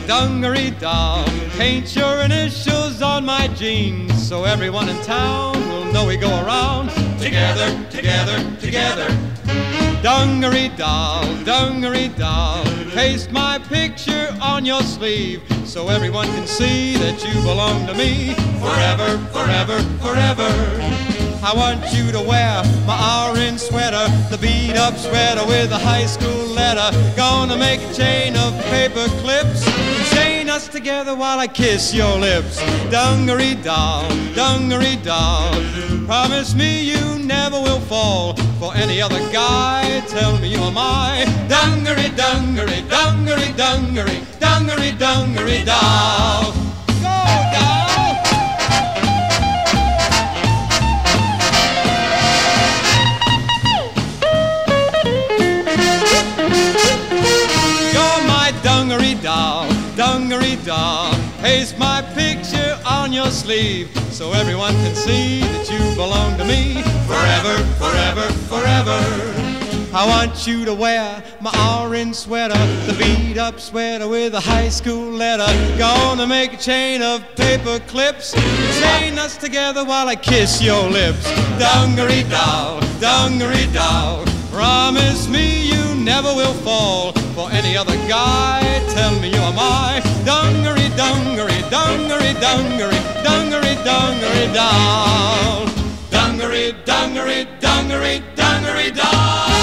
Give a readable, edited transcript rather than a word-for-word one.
dungaree doll. Paint your initials on my jeans so everyone in town will know we go around together, together, together. Dungaree doll, paste my picture on your sleeve so everyone can see that you belong to me forever, forever, forever. I want you to wear my orange sweater, the beat-up sweater with a high school letter. Gonna make a chain of paper clips and chain us together while I kiss your lips. Dungaree doll, promise me you never will fall for any other guy. Tell me you are my dungaree, dungaree, dungaree, dungaree, dungaree, dungaree doll. Dungaree doll, paste my picture on your sleeve so everyone can see that you belong to me forever, forever, forever. I want you to wear my orange sweater, the beat-up sweater with a high school letter. Gonna make a chain of paper clips, chain us together while I kiss your lips. Dungaree doll, promise me you never will fall for any other guy. Tell me you are my dungaree, dungaree, dungaree, dungaree, dungaree, dungaree doll. Dungaree, dungaree, dungaree, dungaree doll.